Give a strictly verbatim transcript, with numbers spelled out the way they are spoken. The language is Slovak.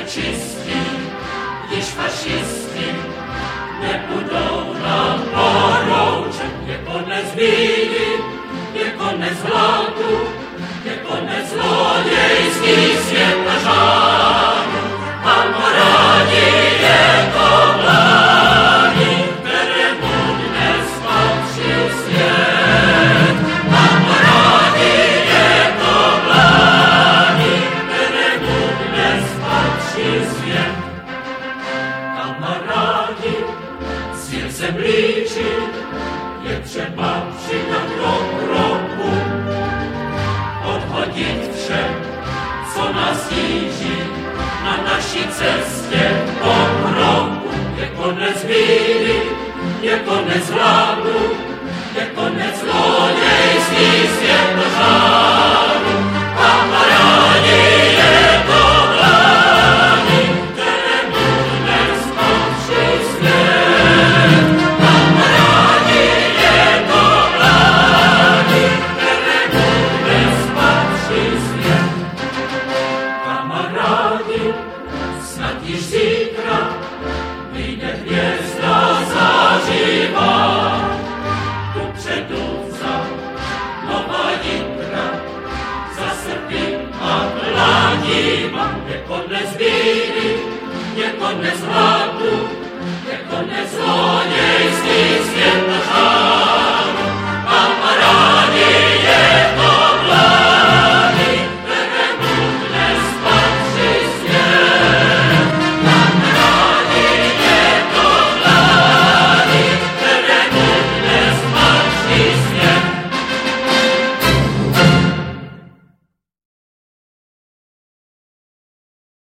čistí, když fašisti nebudou nám poroučet. Je konec bídy, je konec hladu, je konec zlodějský svět a žádu. Kamarádi, je to vlády, kterému dnes patří svět. Kamarádi, je to vlády, kterému dnes patří svět. Kamarádi, svět se blíží, je třeba přidat do kroku, odhodit vše, co nás tíží na naší cestě po kroku. Je konec bídy, je konec hladu, je konec zlodějský svět a žádu. Kamarádi, je to vlády, kterému dnes patří svět. Kamarádi, je to vlády, kterému dnes patří svět. Kamarádi, snad již zítra vyjde hvězda zářivá. Dopředu za nová jitra, za srpy a dlaníma. Je konec bídy, je konec hladu, je konec zlodějský svět a žádu.